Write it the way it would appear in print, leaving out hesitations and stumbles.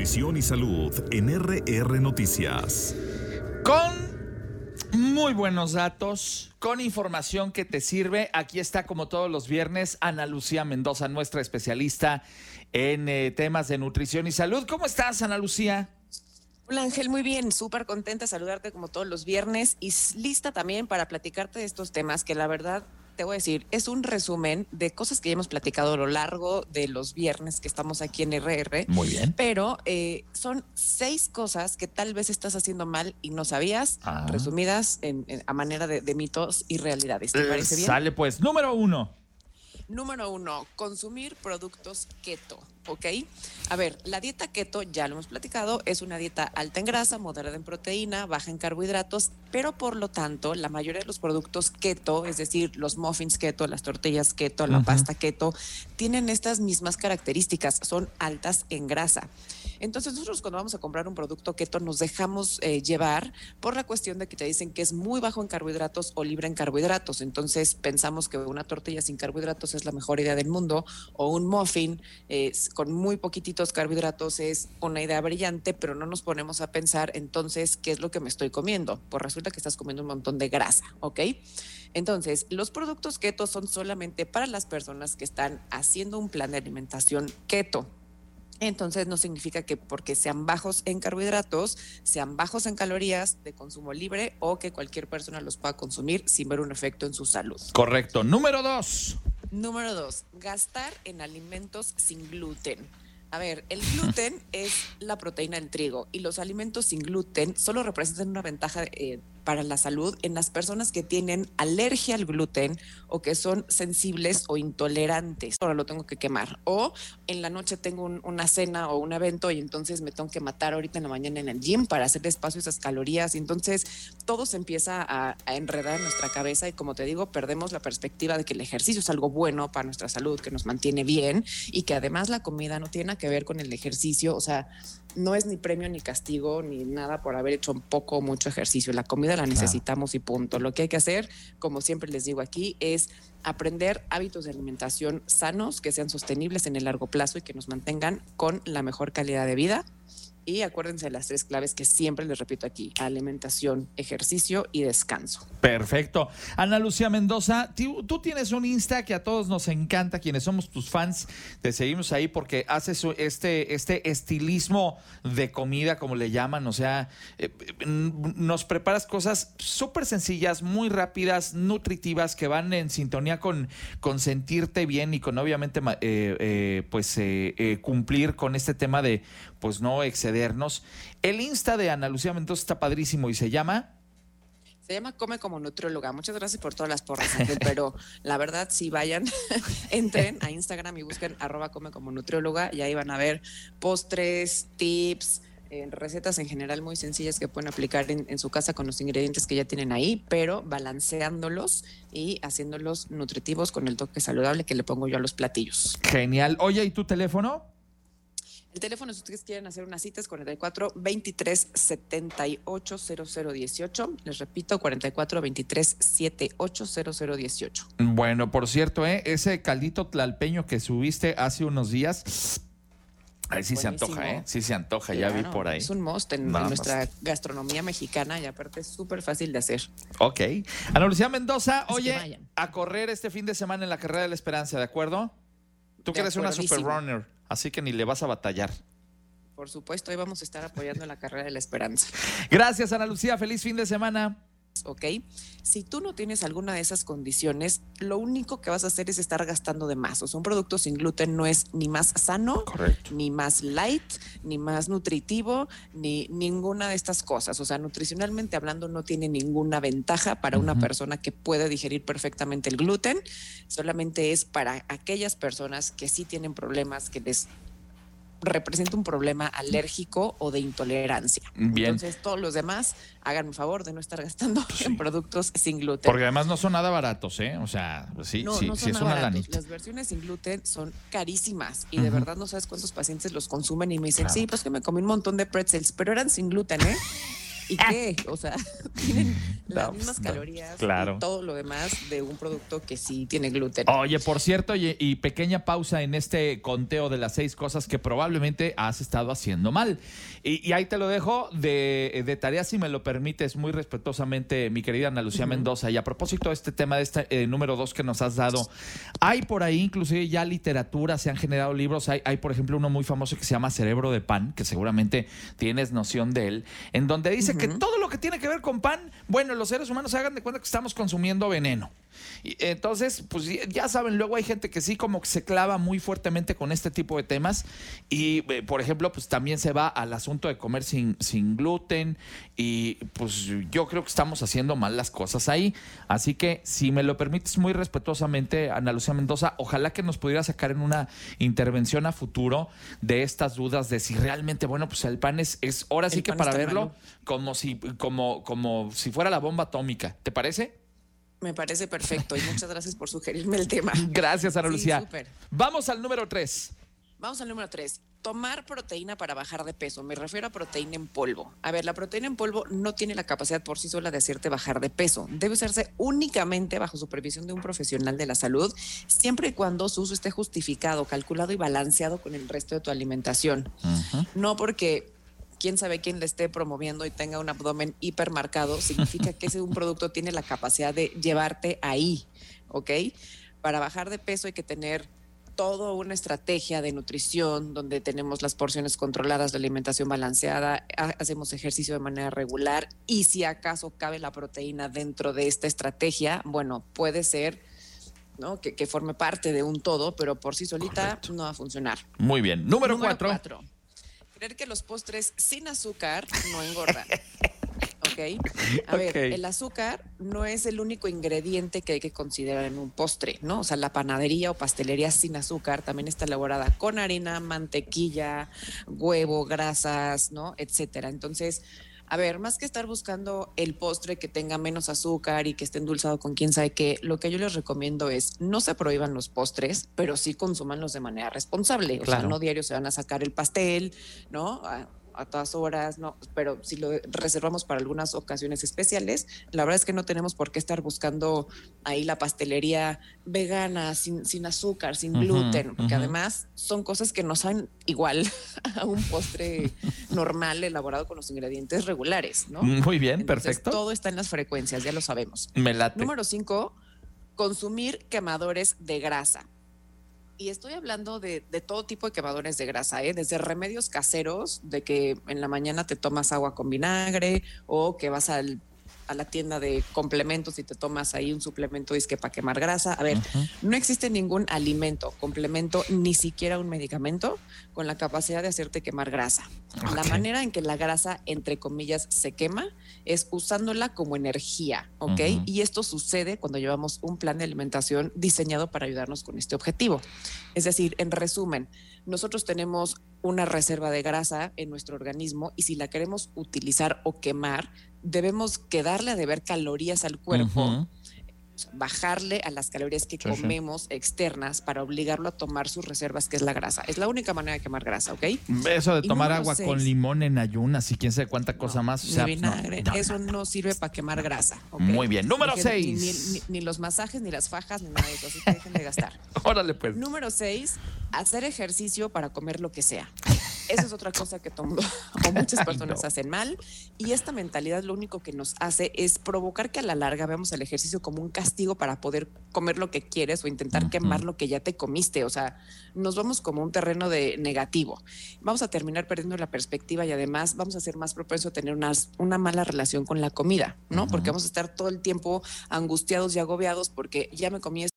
nutrición y salud en RR Noticias. Con muy buenos datos, con información que te sirve, aquí está como todos los viernes Ana Lucía Mendoza, nuestra especialista en temas de nutrición y salud. ¿Cómo estás, Ana Lucía? Hola Ángel, muy bien, súper contenta de saludarte como todos los viernes y lista también para platicarte de estos temas que la verdad te voy a decir, es un resumen de cosas que ya hemos platicado a lo largo de los viernes que estamos aquí en RR. Muy bien. Pero son 6 cosas que tal vez estás haciendo mal y no sabías, resumidas a manera de mitos y realidades. ¿Te parece bien? Sale pues, número 1. Número 1, consumir productos keto, ¿ok? A ver, la dieta keto, ya lo hemos platicado, es una dieta alta en grasa, moderada en proteína, baja en carbohidratos, pero por lo tanto, la mayoría de los productos keto, es decir, los muffins keto, las tortillas keto, la pasta keto, tienen estas mismas características, son altas en grasa. Entonces nosotros cuando vamos a comprar un producto keto nos dejamos llevar por la cuestión de que te dicen que es muy bajo en carbohidratos o libre en carbohidratos. Entonces pensamos que una tortilla sin carbohidratos es la mejor idea del mundo o un muffin con muy poquititos carbohidratos es una idea brillante, pero no nos ponemos a pensar entonces qué es lo que me estoy comiendo. Pues resulta que estás comiendo un montón de grasa, ¿ok? Entonces, los productos keto son solamente para las personas que están haciendo un plan de alimentación keto. Entonces no significa que porque sean bajos en carbohidratos, sean bajos en calorías de consumo libre o que cualquier persona los pueda consumir sin ver un efecto en su salud. Correcto. Número 2. Número 2, gastar en alimentos sin gluten. A ver, el gluten es la proteína del trigo y los alimentos sin gluten solo representan una ventaja para la salud en las personas que tienen alergia al gluten o que son sensibles o intolerantes. Ahora lo tengo que quemar. O en la noche tengo una cena o un evento y entonces me tengo que matar ahorita en la mañana en el gym para hacer espacio a esas calorías. Y entonces todo se empieza a enredar en nuestra cabeza y como te digo, perdemos la perspectiva de que el ejercicio es algo bueno para nuestra salud, que nos mantiene bien y que además la comida no tiene nada que ver con el ejercicio. O sea, no es ni premio ni castigo ni nada por haber hecho poco o mucho ejercicio. La comida la necesitamos y punto. Lo que hay que hacer, como siempre les digo aquí, es aprender hábitos de alimentación sanos, que sean sostenibles en el largo plazo y que nos mantengan con la mejor calidad de vida. Y acuérdense de las 3 claves que siempre les repito aquí: alimentación, ejercicio y descanso. Perfecto. Ana Lucía Mendoza, tú tienes un Insta que a todos nos encanta, quienes somos tus fans, te seguimos ahí porque haces este estilismo de comida, como le llaman, o sea, nos preparas cosas súper sencillas, muy rápidas, nutritivas, que van en sintonía con sentirte bien y con obviamente cumplir con este tema de pues no excedernos. El Insta de Ana Lucía Mendoza está padrísimo y se llama Come como nutrióloga. Muchas gracias por todas las porras, Ángel, pero la verdad, si vayan, entren a Instagram y busquen @come como nutrióloga y ahí van a ver postres, tips, recetas en general muy sencillas que pueden aplicar en su casa con los ingredientes que ya tienen ahí, pero balanceándolos y haciéndolos nutritivos con el toque saludable que le pongo yo a los platillos. Genial. Oye, ¿y tu teléfono? El teléfono, si ustedes quieren hacer una cita, es 44 23 78 0018. Les repito, 44 23 78 0018. Bueno, por cierto, ese caldito tlalpeño que subiste hace unos días, ahí sí. Buenísimo. Se antoja, sí se antoja, claro, ya vi por ahí. Es un must en nuestra gastronomía mexicana y aparte es súper fácil de hacer. Ok. Ana Lucía Mendoza, oye, a correr este fin de semana en la Carrera de la Esperanza, ¿de acuerdo? Tú que eres una super runner, así que ni le vas a batallar. Por supuesto, hoy vamos a estar apoyando la Carrera de la Esperanza. Gracias, Ana Lucía. Feliz fin de semana. Ok, si tú no tienes alguna de esas condiciones, lo único que vas a hacer es estar gastando de más. O sea, un producto sin gluten no es ni más sano, correcto, ni más light, ni más nutritivo, ni ninguna de estas cosas. O sea, nutricionalmente hablando no tiene ninguna ventaja para una persona que puede digerir perfectamente el gluten. Solamente es para aquellas personas que sí tienen problemas, que les representa un problema alérgico o de intolerancia. Bien. Entonces, todos los demás, hagan un favor de no estar gastando en productos sin gluten. Porque además no son nada baratos, ¿eh? O sea, sí, no sí, son sí es nada una baratos. lanita. Las versiones sin gluten son carísimas y de verdad no sabes cuántos pacientes los consumen y me dicen, sí, pues que me comí un montón de pretzels, pero eran sin gluten, ¿eh? ¿Y qué? O sea, tienen las mismas No, calorías claro. y todo lo demás de un producto que sí tiene gluten. Oye, por cierto, y pequeña pausa en este conteo de las 6 cosas que probablemente has estado haciendo mal. Y ahí te lo dejo de tarea, si me lo permites, muy respetuosamente, mi querida Ana Lucía Mendoza. Y a propósito de este tema, de este número 2 que nos has dado, hay por ahí inclusive ya literatura, se han generado libros. Hay, por ejemplo, uno muy famoso que se llama Cerebro de Pan, que seguramente tienes noción de él, en donde dice que todo lo que tiene que ver con pan, bueno, los seres humanos se hagan de cuenta que estamos consumiendo veneno. Y entonces, pues ya saben, luego hay gente que sí como que se clava muy fuertemente con este tipo de temas y, por ejemplo, pues también se va al asunto de comer sin gluten y pues yo creo que estamos haciendo mal las cosas ahí. Así que, si me lo permites muy respetuosamente, Ana Lucía Mendoza, ojalá que nos pudiera sacar en una intervención a futuro de estas dudas de si realmente, bueno, pues el pan es ahora sí que para verlo como si fuera la bomba atómica. ¿Te parece? Me parece perfecto y muchas gracias por sugerirme el tema. Gracias, Ana Lucía. Súper. Vamos al número 3. Vamos al número 3. Tomar proteína para bajar de peso. Me refiero a proteína en polvo. A ver, la proteína en polvo no tiene la capacidad por sí sola de hacerte bajar de peso. Debe usarse únicamente bajo supervisión de un profesional de la salud, siempre y cuando su uso esté justificado, calculado y balanceado con el resto de tu alimentación. No porque quién sabe quién le esté promoviendo y tenga un abdomen hipermarcado, significa que ese un producto tiene la capacidad de llevarte ahí, ¿ok? Para bajar de peso hay que tener toda una estrategia de nutrición donde tenemos las porciones controladas, la alimentación balanceada, hacemos ejercicio de manera regular y si acaso cabe la proteína dentro de esta estrategia, bueno, puede ser, ¿no?, que forme parte de un todo, pero por sí solita no va a funcionar. Muy bien. Número 4. Creer que los postres sin azúcar no engordan. ¿Ok? A ver, el azúcar no es el único ingrediente que hay que considerar en un postre, ¿no? O sea, la panadería o pastelería sin azúcar también está elaborada con harina, mantequilla, huevo, grasas, ¿no?, etcétera. Entonces, a ver, más que estar buscando el postre que tenga menos azúcar y que esté endulzado con quién sabe qué, lo que yo les recomiendo es no se prohíban los postres, pero sí consúmanlos de manera responsable. O sea, no diario se van a sacar el pastel, ¿no?, a todas horas, no, pero si lo reservamos para algunas ocasiones especiales, la verdad es que no tenemos por qué estar buscando ahí la pastelería vegana, sin azúcar, sin gluten, porque además son cosas que no saben igual a un postre normal elaborado con los ingredientes regulares, ¿no? Muy bien, entonces, perfecto. Todo está en las frecuencias, ya lo sabemos. Me late. Número 5, consumir quemadores de grasa. Y estoy hablando de todo tipo de quemadores de grasa, desde remedios caseros, de que en la mañana te tomas agua con vinagre o que vas a la tienda de complementos y te tomas ahí un suplemento disque para quemar grasa. A ver, no existe ningún alimento, complemento, ni siquiera un medicamento con la capacidad de hacerte quemar grasa. La manera en que la grasa, entre comillas, se quema es usándola como energía, ¿ok? Y esto sucede cuando llevamos un plan de alimentación diseñado para ayudarnos con este objetivo. Es decir, en resumen, nosotros tenemos una reserva de grasa en nuestro organismo y si la queremos utilizar o quemar, debemos quedarle a deber calorías al cuerpo, bajarle a las calorías que comemos externas para obligarlo a tomar sus reservas, que es la grasa. Es la única manera de quemar grasa, ¿ok? Eso de Y tomar número agua 6, con limón en ayunas y quién sabe cuánta cosa más. O sea, ni vinagre, eso no sirve para quemar grasa, ¿ok? Muy bien. Número 6. Ni los masajes, ni las fajas, ni nada de eso, así que dejen de gastar. Órale, pues. Número 6, hacer ejercicio para comer lo que sea. Esa es otra cosa que muchas personas hacen mal y esta mentalidad lo único que nos hace es provocar que a la larga veamos el ejercicio como un castigo para poder comer lo que quieres o intentar quemar lo que ya te comiste. O sea, nos vamos como un terreno de negativo. Vamos a terminar perdiendo la perspectiva y además vamos a ser más propensos a tener una mala relación con la comida, ¿no? Porque vamos a estar todo el tiempo angustiados y agobiados porque ya me comí